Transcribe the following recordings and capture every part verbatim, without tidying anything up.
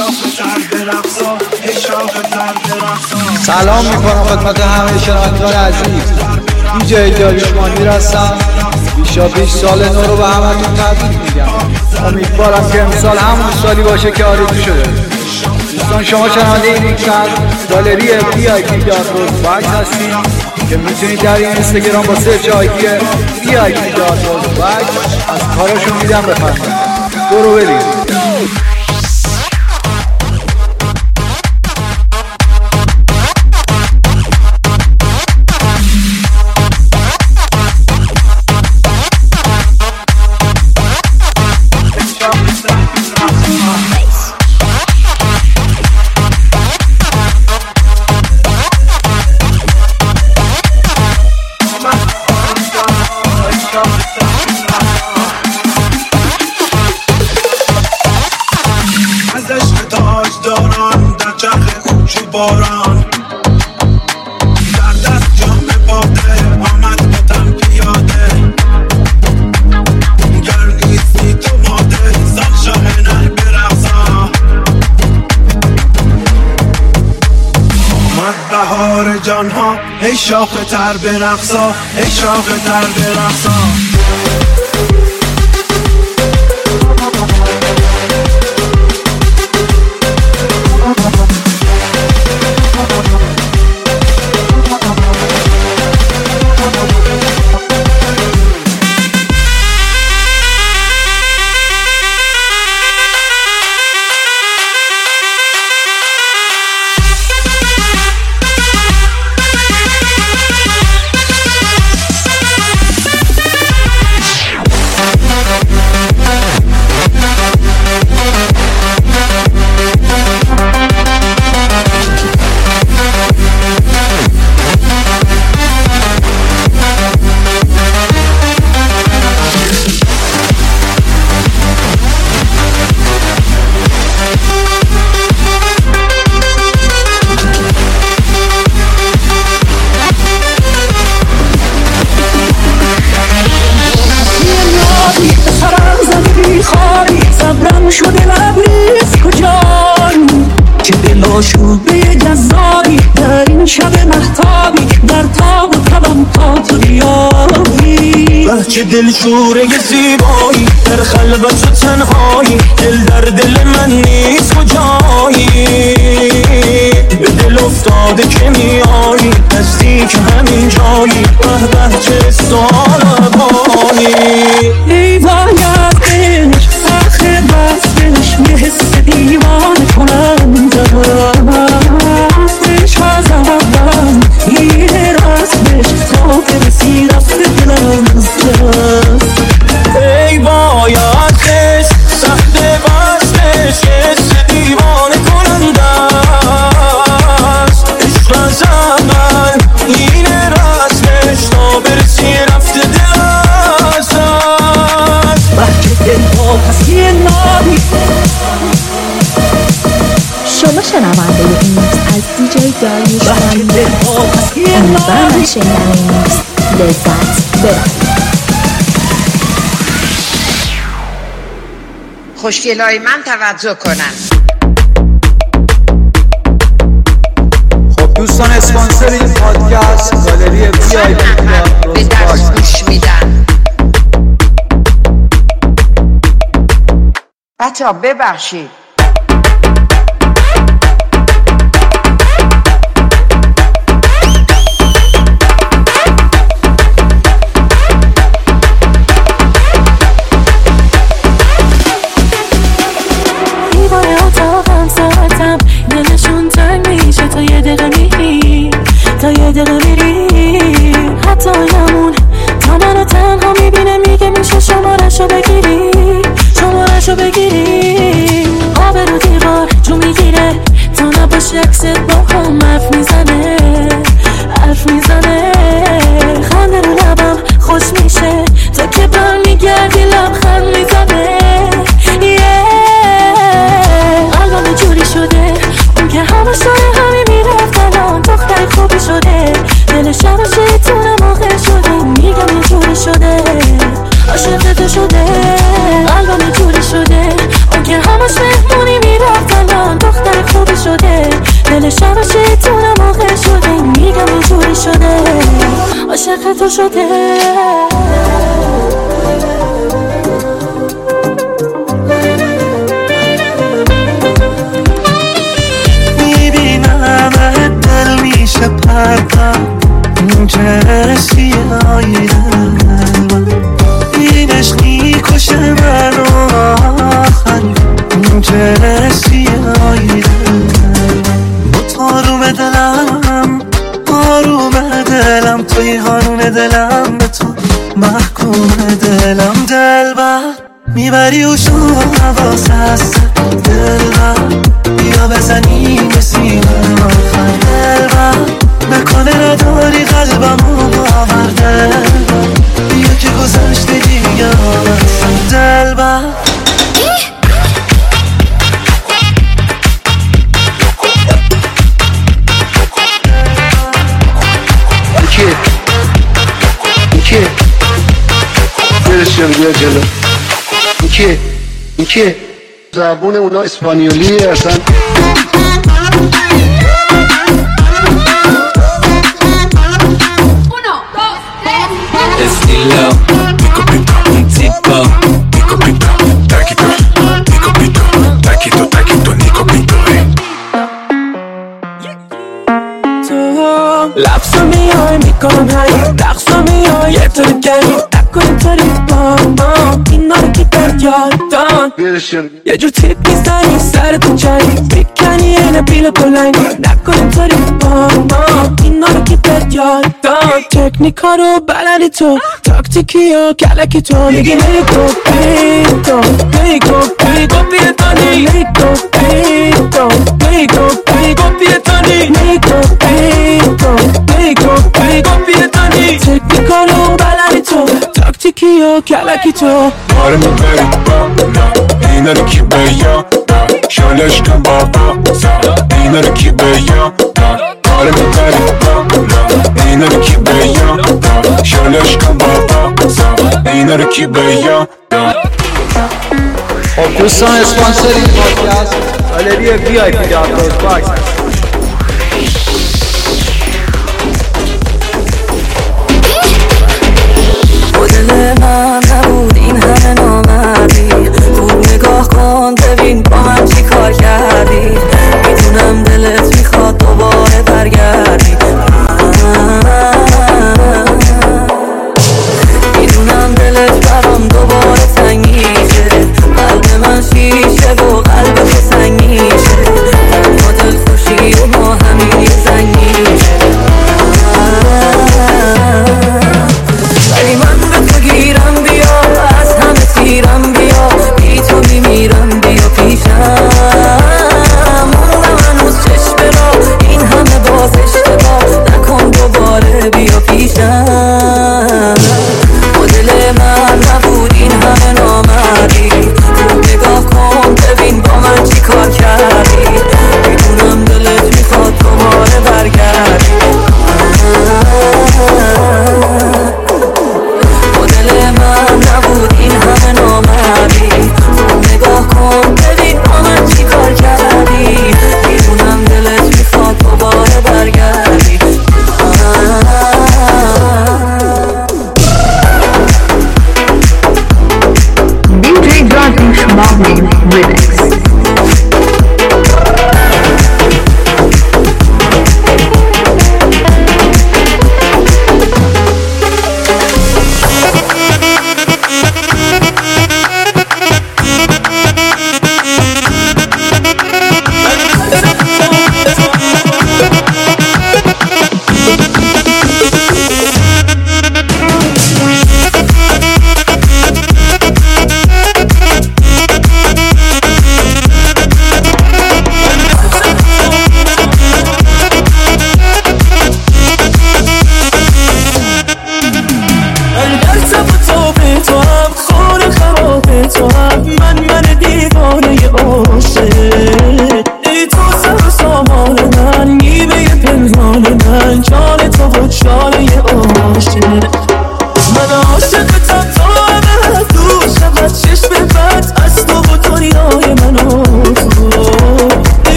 سلام میکنم خدمت همه شنوندگان عزیز. دیجی داریوش مانیر هستم. بیشا بیش سال نو رو به همتون تبریک میگم. امیدوارم که امسال همون سالی باشه که آرزو شده. دوستان شما شنونده این ریکسن گالری وی آی پی دات روزبک هستید که میتونید در این اینستاگرام با سرچ آیدی وی آی پی دات روزبک از کاراشون دیدن بفرمایید. برو بریم. باران در دست جام باده آمد بودم پیاده گر نیستی تو ماده سال شاه نر برقصا آمد بهار جانها ای شاخ تر برقصا ای شاخ تر برقصا شده لبریز کجایی که دلا شده جزایی در این شب محتابی در تاب و تبم تا تو بیایی چه دل شوره زیبایی در خلوت و تنهایی دل در دل من نیست کجایی به دل افتاده که میایی نزدیک همین جایی به به چه سالبانی ای وای از دلش آخه بستش یه حس دیوانه کننده راستش از اولم یه راستش تا برسی رفت دلم از دست ای وای آتش سخت بستش یه حس دیوانه کننده است عشق از اول این راستش تا برسی رفت دلم از دست وقتی دل ها پسی نابی شما شنونده این میکس از دیجی داریوش مانیر امیدوارم از شنیدن این میکس لذت ببرید. خوشگلای من توجه کنن. خب دوستان اسپانسر این پادکست گالری وی آی پی دات به درس گوش میدن. بچه ها ببخشید دلشون تنگ میشه تا یه دقیقه میری تا یه دقیقه میری حتی یمون تا منو تنها میبینه میگه میشه شمارشو بگیری شمارشو بگیری آبرو دیوار جو میگیره تا نباشه عکست با هم حرف میزنه حرف میزنه خنده رو لبم خوش میشه تا که بر میگردی لبخند میزنه قلبم جوری شده اون که همه شده همه میرفت الان دختر خوبی شده دلش همشه تونه موقع شده میگم یه جوری شده عاشقت شده قلبم جوری شده اون که همش مهمونی میرفت الان تو شده. میبینم دل میشه پرتم این جرسی های دلم این عشق میکشه منو آخر این جرسی های دلم با تاروم دلم آروم دلم توی هانون دلم به تو محکوم دلم دلبر میبری و شو حواس هست دلبر بیا بزنیم به سینه آخر دلبر بکنه نداری قلبمو باور دلبر بیا که گذشته دیگه آمدسم دلبر این که برسیم بیا جلو این که این که زبون اونا اسپانیولیه اصلا estilo pico pico un tipo pico pico taquito pico pico taquito taquito nico pico لبسا میای میکنم های رقصا میای یه طوری کردی نکن اینطوری با ما اینا رو که بر یادان یه جور تیپ میزنی سرتو چنی بیکنی اینه بیل بلنگی نکن اینطوری با ما اینا رو که بر یادان تکنیکا رو بلدی تو تاکتیکی و کلکی تو میگی نیکو پیتو نیکو پیتو پیتانی نیکو پیتو نیکو پیتو پیتانی نیکو پیتو نیکو پیتو پیتانی تکنیکا رو بلدی تو تاکتیکی و کلکی تو آره میبری با نه اینا رو کی بیا شالش کن بابا اینا رو کی بیا آره میبری با نه اینا رو کی بیا شالش کن بابا اینا رو کی بیا خب دوستان اسپانسر این پادکست گالری وی آی پی دات باکس دل من نبود این همه نامردی خوب نگاه کن ببین با من چی کار کردی میدونم دلت میخواد دوباره برگردی میدونم دلت برام دوباره تنگ میشه قلب من شیشه و قلب تو سنگ میشه تنها دل خوشی و ما همین یه زنگ میشه ولی من به تو گیرم بیا از همه تیرم بیا بی تو میمیرم بیا پیشم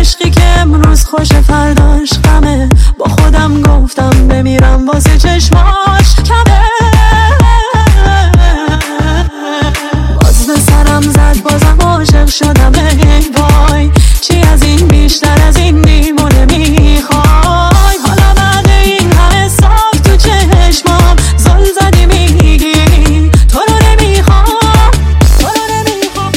عشقی که امروز خوش فرداش غمه، با خودم گفتم بمیرم واسه چشماش کمه. باز به سرم زد بازم عاشق شدم، ای وای چی از این بیشتر از این میمونه میخوای. حالا بعد این همه سال تو چشمام زل زدی میگی تو رو نمیخوام، تو رو نمیخوام،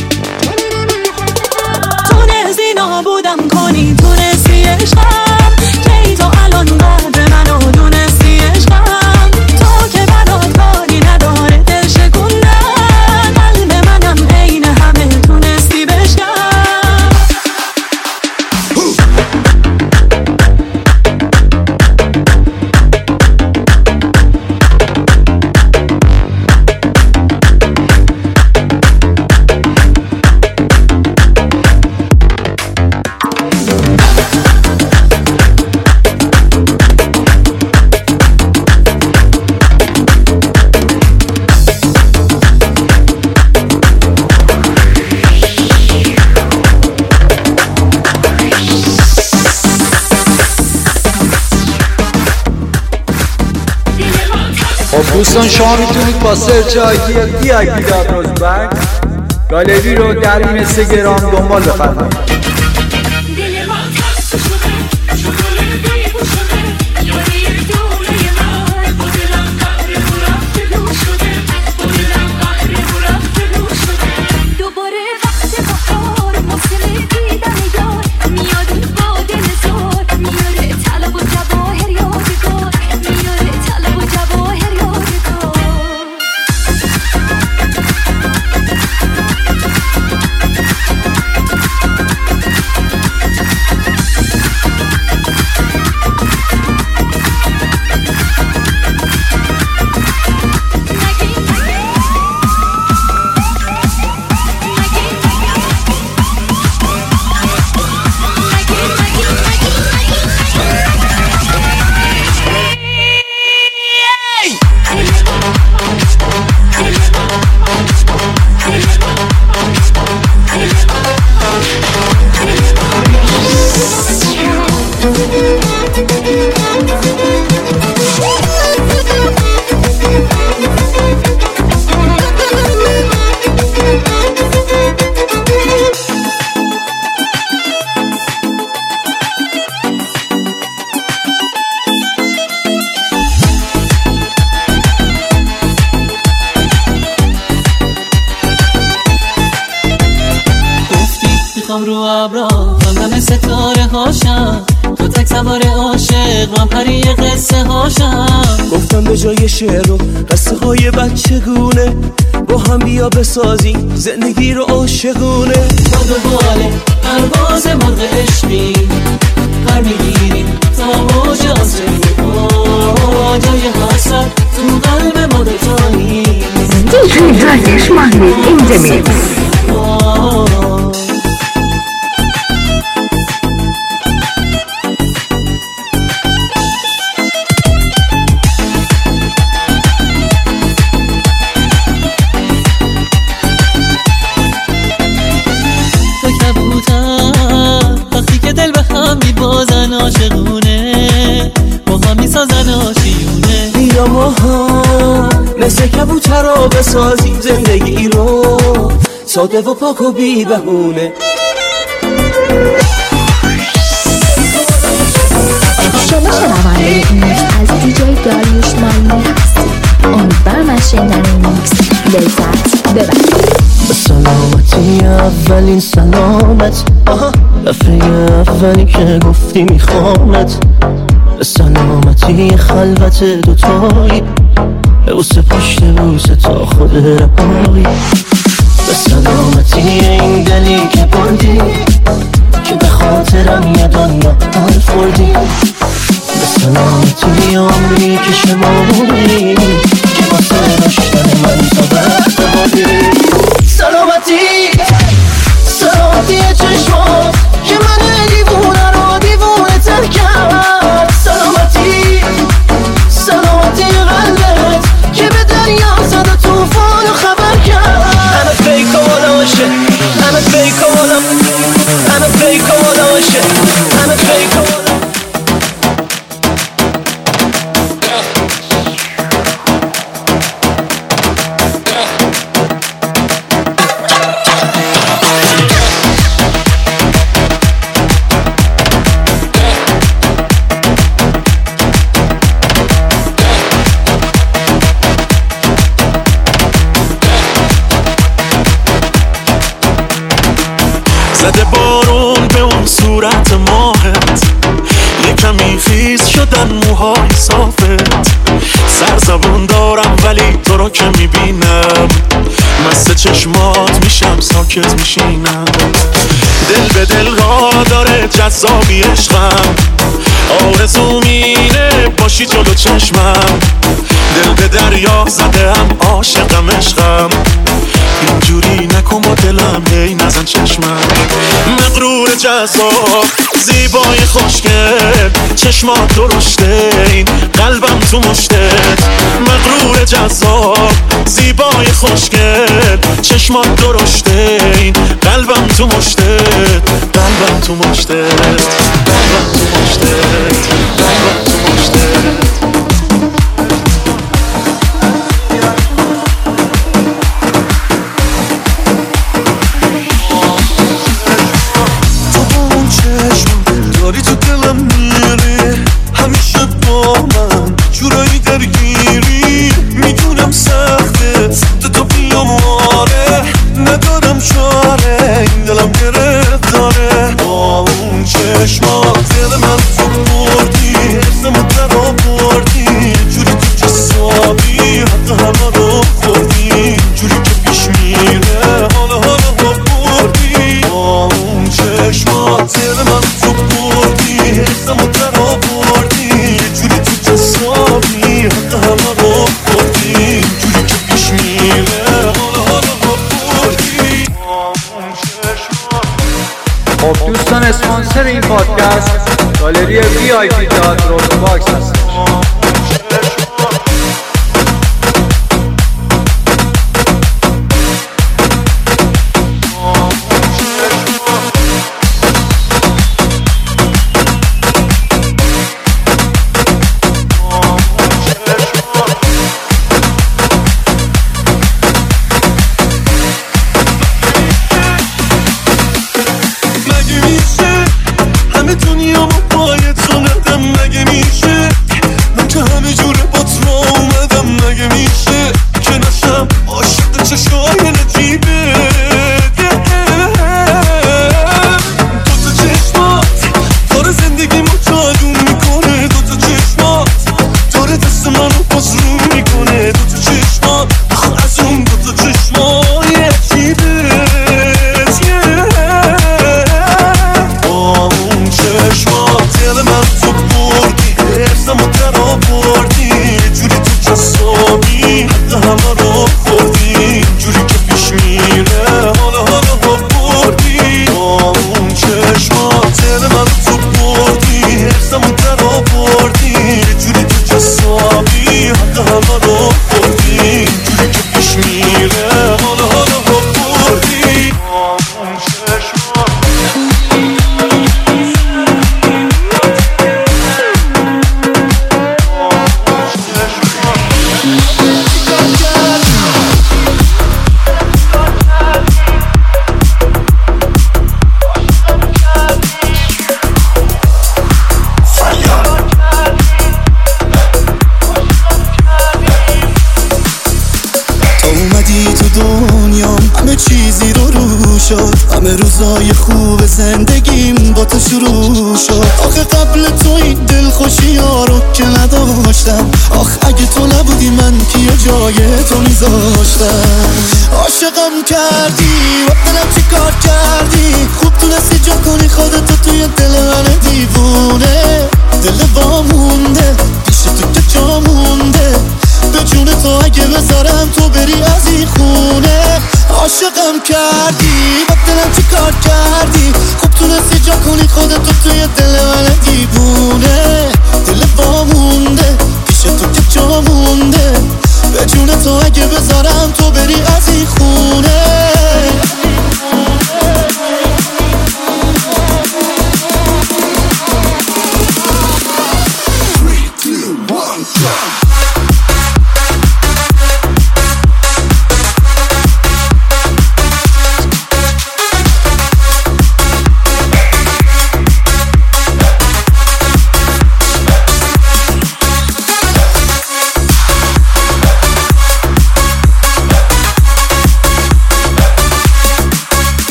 تونستی نابودم کنی، تونستی عشقم کی تو الان قلب منو دونستی عشقم، تو که برات کاری نداره دل شکوندن، قلب منم عین همه تونستی بشکن. خب دوستان شما میتونید با سرچ آیدی دی آی پی دابروزبک گالری رو در این اینستاگرام دنبال بفرمایید. رو ابرا همه ستاره هاشم، تو تک سوار عاشق من پری قصه هاشم. گفتم به جای شعر و قصه های بچگونه با هم بیا بسازیم زندگی رو عاشقونه. با دنباله پرواز مرغ عشقی پر میگیریم تا موج آسمون، جای حسرت تو قلب ما دوتایی. دی جی داریوش محمود این the mix. وقتی که دل به هم میبازن عاشقونه با هم میسازن آشیونه. بیا ما هم مثل کبوتر رو بسازیم زندگی رو ساده و پاک و بی بهونه. شما شنونده این میکس از دی جی داریوش محمود هستید. امیدوارم از شنیدن این میکس لذت ببرید. سلامتی اولین سلامت، دفعه اولی که گفتی میخوامت، به سلامتی خلوت دوتایی، به بوسه پشت بوسه تا خود رهایی، به سلامتی این دلی که بردی که به خاطرم یه دنیا حال فردی، به سلامتی عمری که شماری که واسه داشتن من تا وقت بادی. سلامتی سلامتی چشمات که من دیوونه رو دیوونه تر کرد، سلامتی سلامتی قلبت که به دریا زد و توفان رو خبر کرد. همه فیک و عاشق، همه فیک و همه فیک و زده بارون به اون صورت ماهت، یه کمی خیز شدن موهای صافت. سرزبون دارم ولی تو رو که میبینم مست چشمات میشم، ساکت میشینم. دل به دل راه داره جذابی عشقم، آرزوم اینه باشی جلو چشمم. دل به دریا زده هم عاشقم عشقم، اینجوری نکن با دلم هی نزن چشمم. مغرور جذاب زیبای خوشگل، چشمات درشته این قلبم تو مشتت. مغرور جذاب زیبای خوشگل، چشمات درشته این قلبم تو مشتت. قلبم تو مشتت، قلبم تو مشتت، قلبم تو مشتت. داری تو دلم میری، همیشه با من جورایی درگیری. میدونم سخته سخته تو بیام واره، ندارم چاره این دلم گرفت داره. با اون چشمات دل من تو بردی، حسم در آوردی. جوری تو جسابی حتی همه رو خوردی، جوری که پیش میره حالا حالا با بردی. با اون چشمات دل من تو بردی، حسم در آوردی. جوری تو جسابی حتی همه رو خوردی، جوری که پیش میره حالا حالا با بردی. با اون چشمات. خب دوستان، اسپانسر این پادکست گالری وی آی پی دات روز باکس هست. همه روزای خوب زندگیم با تو شروع شد. آخه قبل تو این دل خوشی ها رو که نداشتم، آخ اگه تو نبودی من کیه جای تو میذاشتم. عاشقم کردی و دلم چی کار کردی، خوب تونستی جا کنی خودتو توی دل من دیوونه. دل با مونده پیش تو که جا مونده، به جون تو اگه بذارم تو بری از این خونه. عاشقم کردی با دلم چی کار کردی، خوب تونستی جا کنی خودتو توی دل من دیوونه. دل با مونده پیش تو که جا مونده، به جون تو اگه بذارم تو بری از این خونه.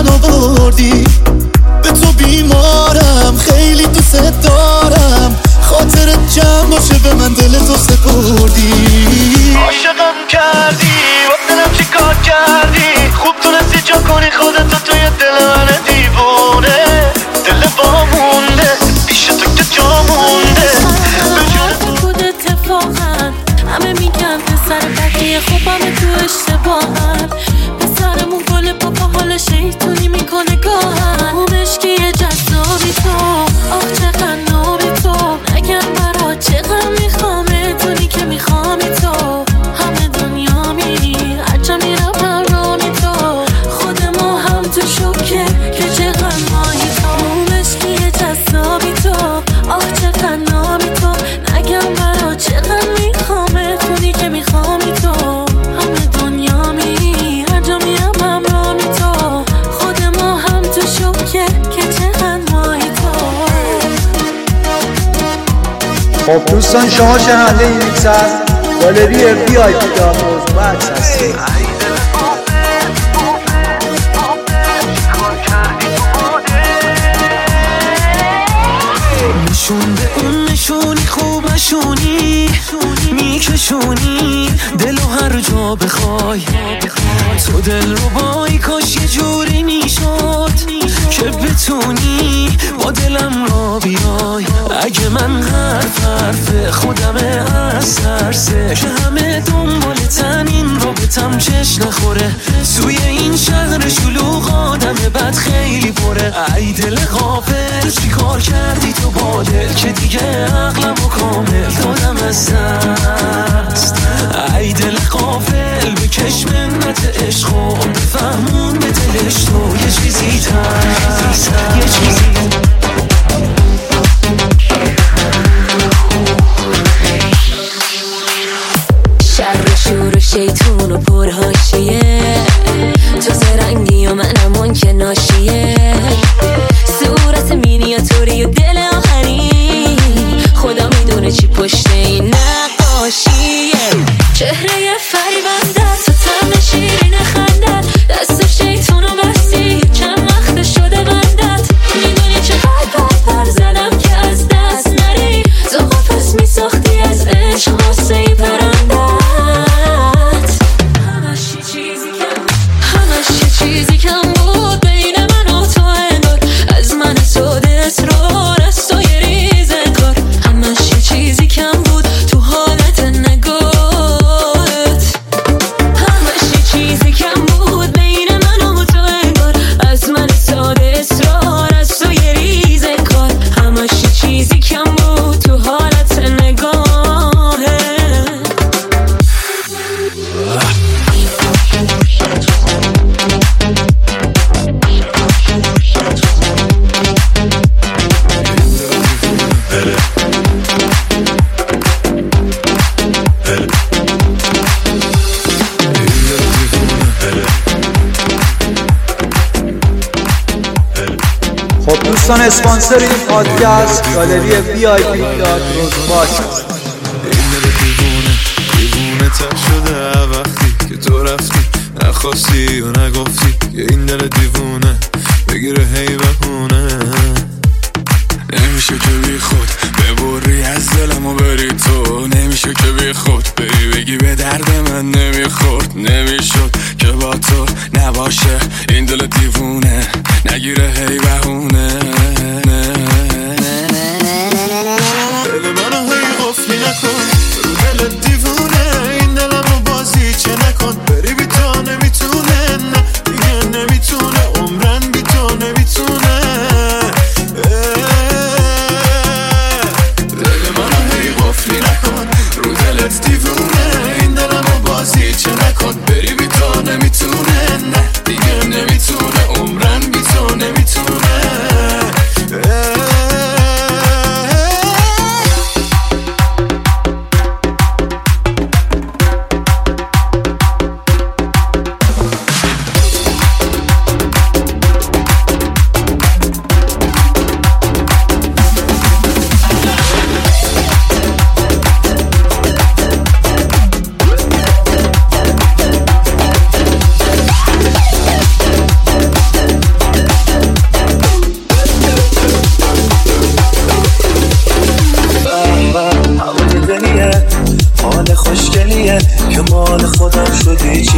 منو بردی. به تو بیمارم، خیلی دوست دارم، خاطرت جمع باشه به من دل تو سپردی. عاشقم کردی، با دلم چی کار کردی، خوب تونستی جا کنی خودتو توی دل من دیوونه. دل با مونده، پیش تو که جا مونده. بود اتفاقا همه میگن پسر بقیه خوبم تو اشتباهن. پسرمون گل پاپا حال شیطونی میکنه گاهن. اون عشقی جذابی تو، آخ چقدر نابی تو، نگم برا چقدر میخوامه تونی که میخوامی تو. همه دنیا میری هرچه میرم برامی تو، خود ما هم تو شکه که چقدر ماهی تو. اون عشقی جذابی تو، آخ چقدر نابی تو، نگم برا چقدر میخوامه تونی که میخوامی تو. همه دنیا میری هر جا میرم همرامی تو، خود ما هم تو شکه که چقدر ماهی تو. خب دوستان شما شنونده این میکس از گالری وی آی پی دا موضوع بحث هستید. نشونده اون نشونی خوبشونی میکشونی دلو هر جا بخوای. تو دل رو بای کاش یه جوری میشد که بتونی با دلم را بیای. اگه من حرف حرف خودمه از ترسه که همه دنبالتن این رابطم چش نخوره. توی این شهر شلوغ آدم بد خیلی پره. ای دل غافل چی کار کردی تو با دل که دیگه عقلم و کامل دادم از دست. ای دل غافل بکش منت عشق و بفهمون به دلش تو یه چیزی ترس یه چیزی. شر شور و شیطون و پرهاشیه، تو زرنگی و منم اون که ناشیه. صورت مینیاتوری و دل آهنی، خدا میدونه چی پشت این نقاشیه. چهره فریبنده تو طعم شیرین خندت، دست شیطون و بستی چند وقت شده بندت. میدونی چقدر بد پر زدم که از دست نری، تو قفس میساختی از عشق واسه ای پرندت. همش یه چیزی کم همش یه چیزی کم بود بین من و تو انگار، از من تو دسترار از تو یه ریزه کار. همش یه چیزی کم بود تو حالت نگاهت. همش یه چیزی کم بود بین من و تو انگار، از من ساده اصرار از تو یه ریزه کار. همش یه چیزی کم بود تو حالت نگاهت. خب دوستان اسپانسر این پادکست گالری وی آی پی دا موضوع هست. این دل دیوونه دیوونه تر شده وقتی که تو رفتی، نخواستی و نگفتی که این دل دیوونه بگیره هی بهونه. نمیشه که بی خود ببری از دلم و بری تو، نمیشه که بی خود بری بگی به درد من نمیخورد. نمیشد که با تو نباشه این دل دیوونه، نگیره هی بهونه. دل منو هی قفلی نکن رو دل دیوونه، این دلم رو بازی چه نکن. بری بی تو نمیتونه، نه دیگه نمیتونه، عمرن بی تو نمیتونه. دل منو هی قفلی نکن رو دلت دیوونه، این دلم رو بازی چه نکن. بری بی تو نمیتونه، نه دیگه نمیتونه، عمرن بی تو نمیتونه.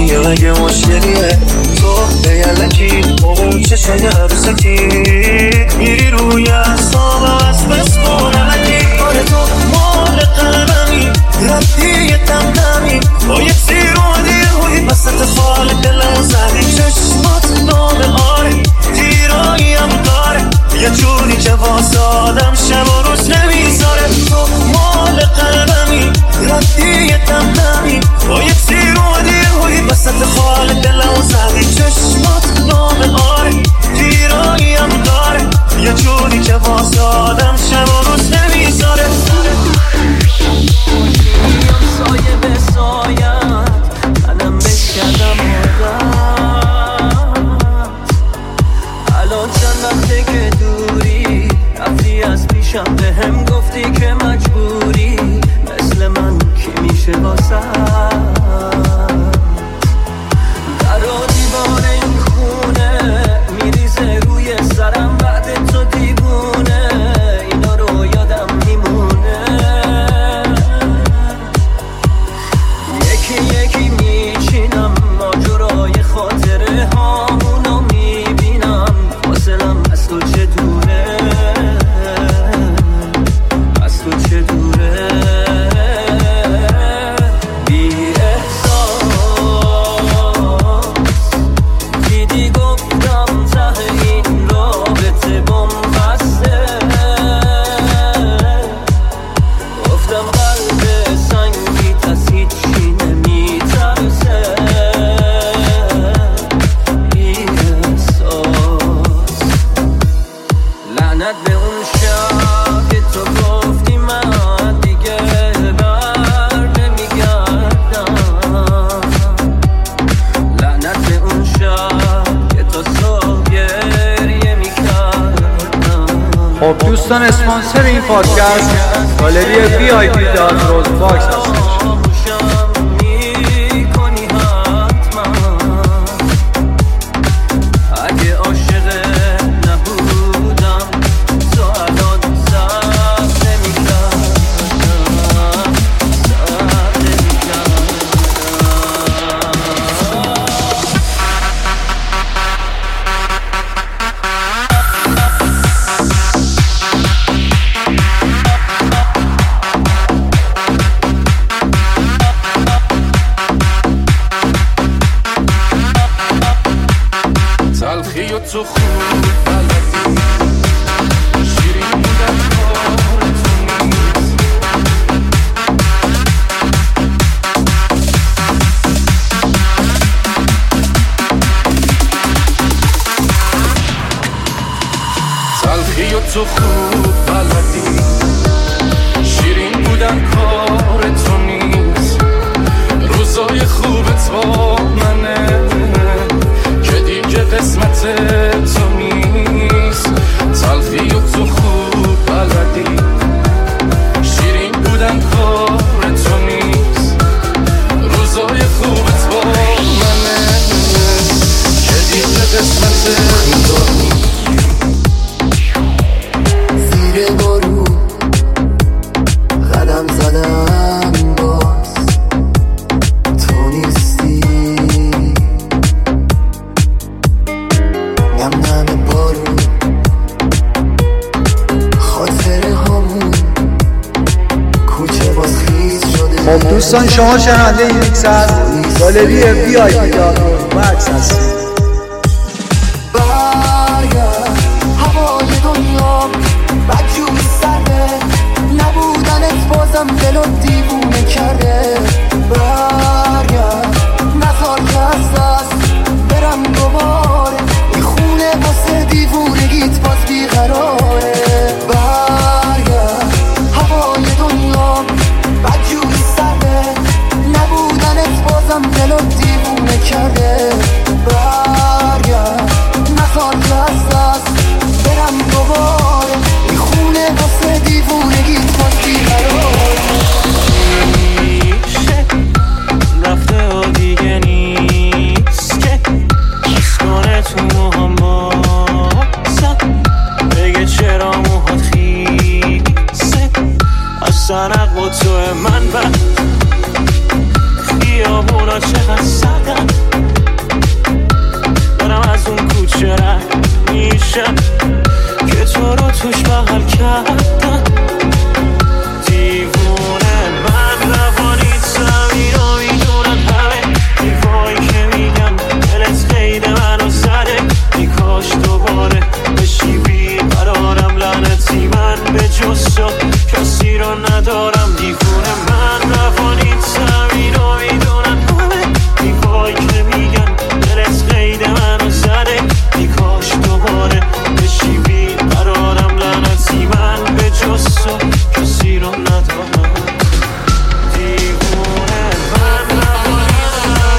یا اگه مشکلیه تو بیالکی اون چشای عروسکی میری روی اصابم از بس کنمکی آره تو مال قلبمی رفتی یه دمدمی با یک سیر اومدی روی وسط خال دلم زدی چشمات نام آره تیرایی هم داره یه جونی که واسه آدم شب و روز نمیذاره تو مال قلبمی رفتی یه دمدمی با یک سیر اومدی روی وسط خال دلم زدی چشمات نام آره تیرایی هم داره یه جونی که واسه آدم شب و روز نمیذاره سایه به سایت منم بشکدم آدم الان چند وقته که دوری رفتی از پیشم به هم گفتی که مجبوری مثل من کی میشه واسه در و دیوار این خونه میریزه روی سرم بعد تو دیوونه اینا رو یادم میمونه یکی یکی میچینم ماجرای خاطره هامونو میبینم فاصلم از تو چه دوره از تو چه دوره بی احساس دیدی گفتم ته این رابطه بومبسته گفتم قلب سنگی از هیچی نمیترسه بی احساس لعنت به اون شب که تو گفتی من دیگه بر نمیگردم لعنت به اون شب که تو صبح گریه میکردم خب دوستان اسپانسر این پادکست گالری وی آی پی دات روز باکس هستش. میکنی حتما اگه عاشق نبودم تو الان سب نمیکردم سب نمیکردم تلخی و تو خوب بلدی شیرین بودن کار تو نیست تلخی و تو خوب بلدی شیرین بودن کار تو نیست روزای خوبت با منه قسمت تو نیست تلخی و تو خوب بلدی شیرین بودن کار تو نیست روزای خوبت با منه که دیگه قسمت تو نیست زیر بارون قدم زدم باز تو نیستی نم نم بارون خاطره همون کوچه باز خیز شده خب دوستان شما شنونده این میکس از گالری وی آی پی دات روز باکس هستید. برگرد هوای دنیا بدجوری سرده نبودنت بازم دل و دیوونه کرده برگرد نزار که از دست برم دوباره این خونه واسه دیوونگیت باز بیقراره برگرد هوای دنیا بدجوری سرده نبودنت بازم دل و دیوونه کرده برگرد نزار که از دست برم دوباره این خونه واسه دیوونگیت باز بیقراره رفته و دیگه نیست که کنه تو موهام باسم بگه چرا موهات خیسه از سرق با تو من بر خیابون خیابونا چقدر سردن، دارم از اون کوچه رد میشم که تو رو توش بغل کردم. دیوونه من روانیت زمین رو میدونن همه، دیوایی که میگن دلت قید منو زده، میکاش دوباره بشی بیقرارم. لعنتی من به جز تو کسی رو ندارم. دیوونه من روانیت زمین رو میدونن همه، دیوایی که میگن دلت قید منو زده، میکاش دوباره بشی بیقرارم. لعنتی من به جز تو کسی رو ندارم. دیوونه من روانیت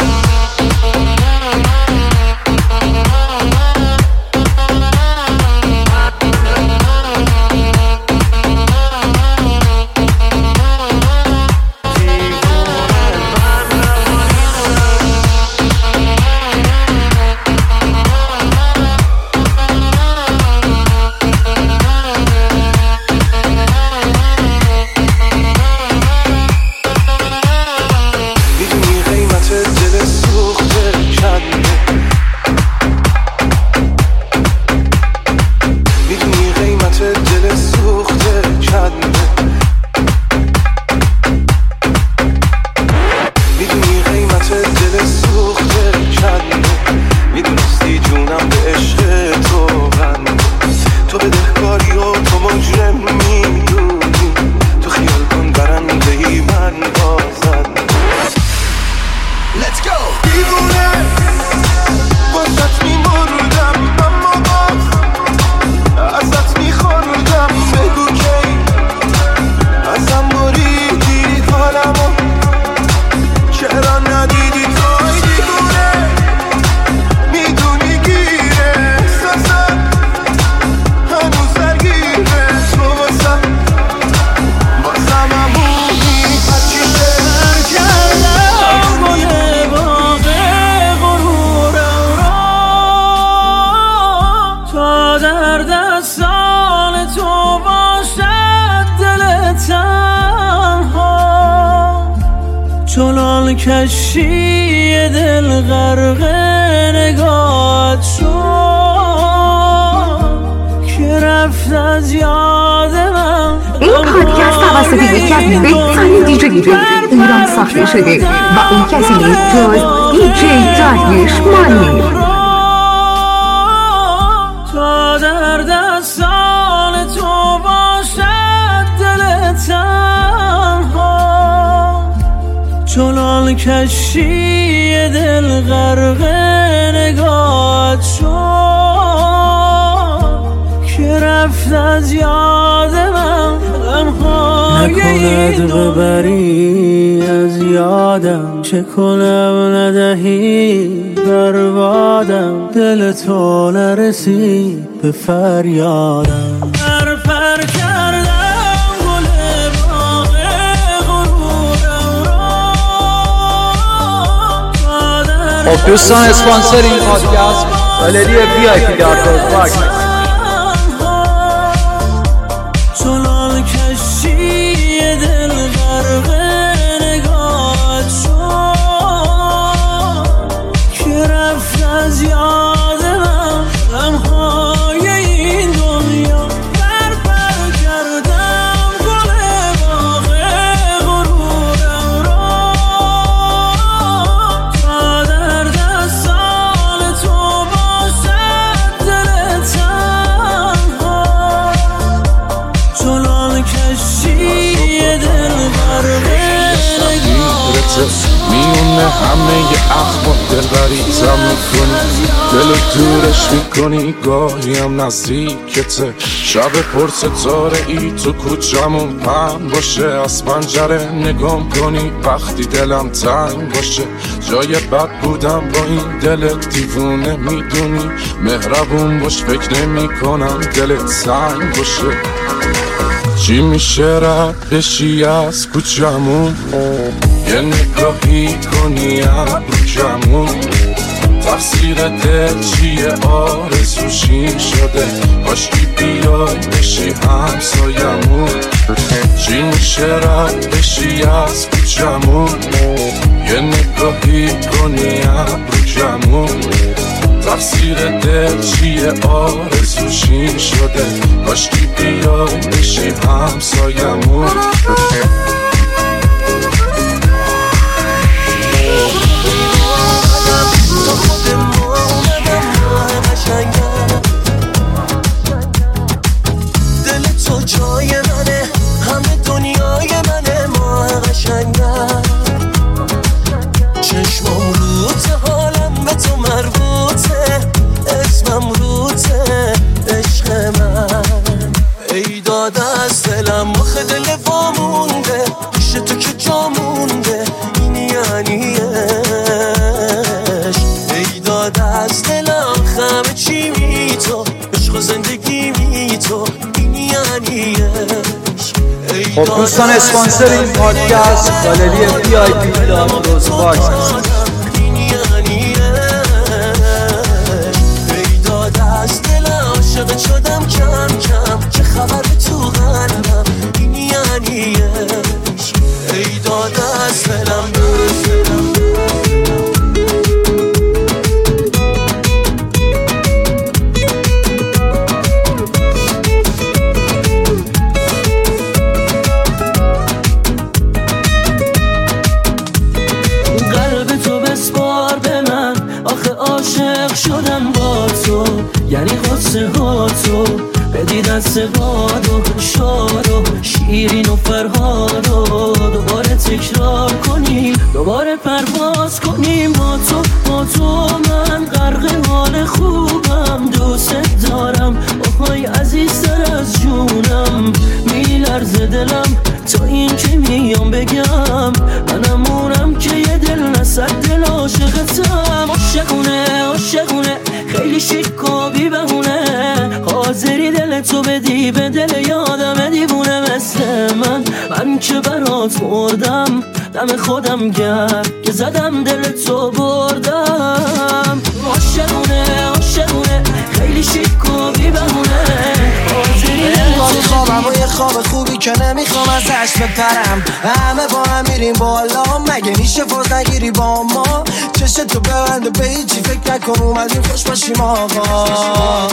کشی دل غرق نگات شد که رفت از یاد من. این پادکست توسط یکی از بهترین دیجی ایران ساخته شده و اون کسی نیست جز دیجی داریوش مانی. تا در دستان تو باشد دل تنها، چنان کشی دل غرق نگات شد که رفت از یاد من. نکند ببری از یادم، چه کنم ندهی بربادم، دل تو نرسید به فریادم. پر پر کردم گل باغ غرورم را. خب دوستان اسپانسر این پادکست گالری وی آی پی در پاک. میونه همه ی اخبار دلبریتم میکنی، دل دورش میکنی، گاهی هم نزدیکته. شب پر ستاره ای تو کوچمون پهن باشه، از پنجره نگام کنی وقتی دلم تنگ باشه. جای بد بودم با این دل دیوونه، میدونی مهربون باش فکر نمی کنم دلت سنگ باشه. چی میشه رد بشی از کوچمون، یه نگاهی کنی ابروکمون، تفسیر دل چیه آرزوشین شده، کاشکی بیای بشی همسایمون. چی میشه رد بشی از کوچمون، جمون یه نگاهی کنی ابرو جمون تفسیر دل چیه آرزوشین شده کاشکی بیای بشی همسایمون دل تو جای منه همه دنیای منه ماه قشنگم چشمم روته حالم به تو مربوطه اسمم روته عشق من ای داده از دلم مخ دل وامونده پیش تو که جا مونده این یعنی عشق ای داده از دلم همه چی می تو عشق و زندگی می تو این یعنی عشق خب دوستان اسپانسر این پادکست گالری وی آی پی دات روز باکس هست. عاشق شدم کم کم چه خبر تو قلبم این یعنی عشق ای داده از دلم قلب تو بسپار به من آخه عاشق شدم با تو یعنی قصه ها تو بدی دست باد و شاد و شیرین و فرهاد و دوباره تکرار کنیم دوباره پرواز کنیم با تو با تو من غرق حال خوبم دوست دارم اوهای عزیزتر از جونم میلرزه دلم تا این که میام بگم منم اونم که یه دل نصد دل عاشقتم عاشقونه عاشقونه خیلی شیک و بی بهونه حاضری دل تو بدی به دل یادم دیوونه مثل من من که برات مردم دم خودم گرد که زدم دل تو بردم عاشقونه عاشقونه خیلی شیک و بی بهونه حاضری دل تو خوابم و یه خواب خوبی که نمیخوام ازش بپرم همه با هم میریم بالا مگه میشه فاز نگیری با ما چشت تو ببنده به هیچی فکر نکن اومدیم خوش باشیم آقا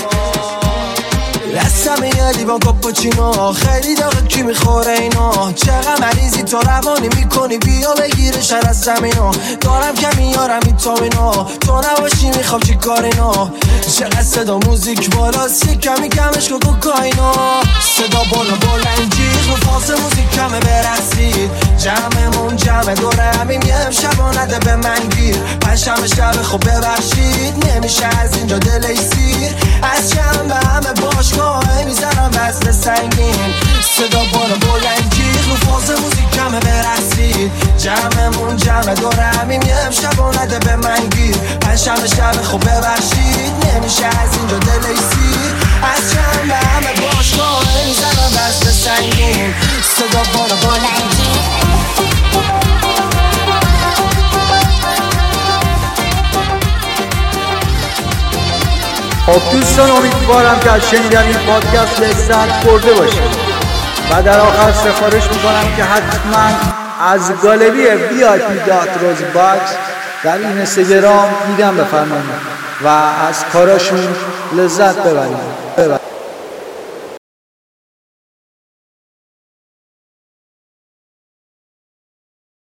دستم یه لیوان کاپوچینو خیلی داغه کی میخوره اینا چقدر مریضی تو روانی میکنی بیا بگیره شر از زمینا دارم که میارم این تامینو تو نباشی میخوام چی کار اینا چقدر صدا موزیک بالاست یک کمی کمش که کوکاینا صدا بالا بلند جیغ و فاز موزیک کمه برسید جمعمون جمع دوره همیم یه امشب نده به من گیر پنجشنبه شب خب ببخشید نمیشه از اینجا دل سیر از جمع به همه باشگاه میزنم وزن سنگین صدا بالا بلند جیغ و فاز موزیک کمه برسید جمعمون جمع دوره همیم یه امشب نده به من گیر پنجشنبه شب خب ببخشید نمیشه از اینجا دل سیر از جمع به همه باشگاه میزنم وزن سنگین صدا بالا بلند جیغ خب دوستان امیدوارم که از شنیدن این پادکست لذت برده باشید و در آخر سفارش میکنم که حتما از گالری وی آی پی دات روز باکس در این اینستاگرام دیدن بفرمایید و از کاراشون لذت ببرید.